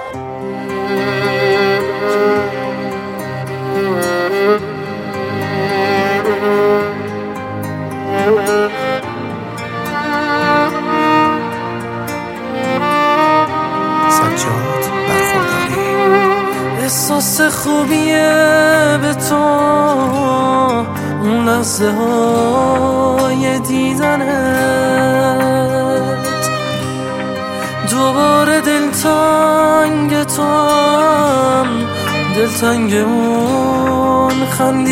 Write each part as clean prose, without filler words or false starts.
سجاد برخورداری. احساس خوبیه به تو اون لحظه های دیدنت، دوباره دلتنگ تو هم دلتنگ اون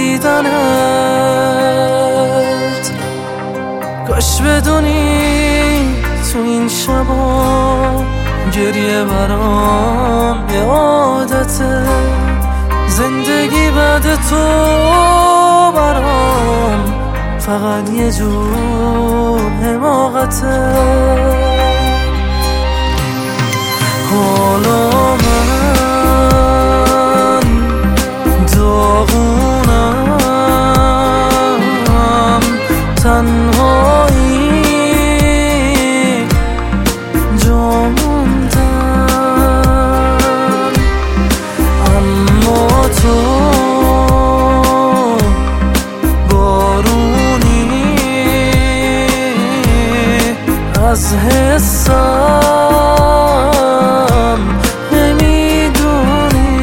خندیدنت. کاش بدونی تو این شبا گریه برام یه عادته، زندگی بعد تو برام فقط یه جور حماقته. حالا من داغونم، تنهایی جا موندم، اما تو بارونی از حسم نمیدونی.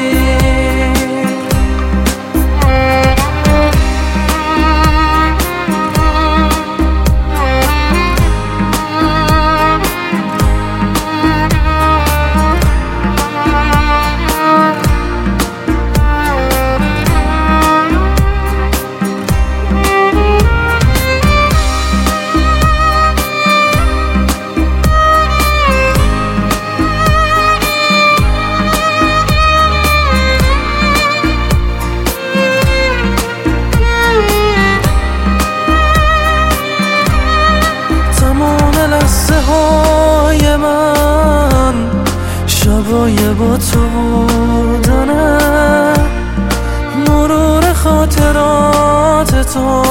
های من شبای با تو بودنه، مرور خاطرات تو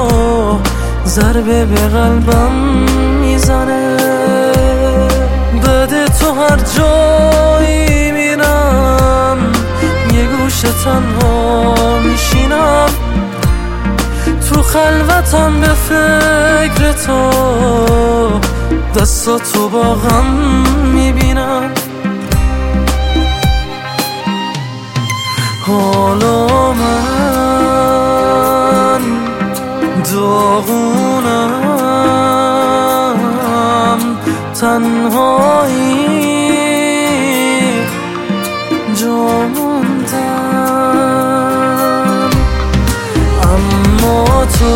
ضربه به قلبم میزنه. بعد تو هر جایی میرم یه گوشه تنها میشینم، تو خلوتم به فکر تو دستاتو با غم میبینم. حالا من داغونم، تنهایی جا موندم، اما تو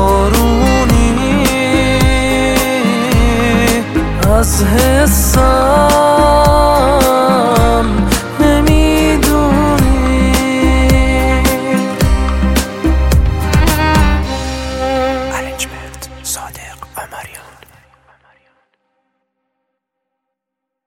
از حسم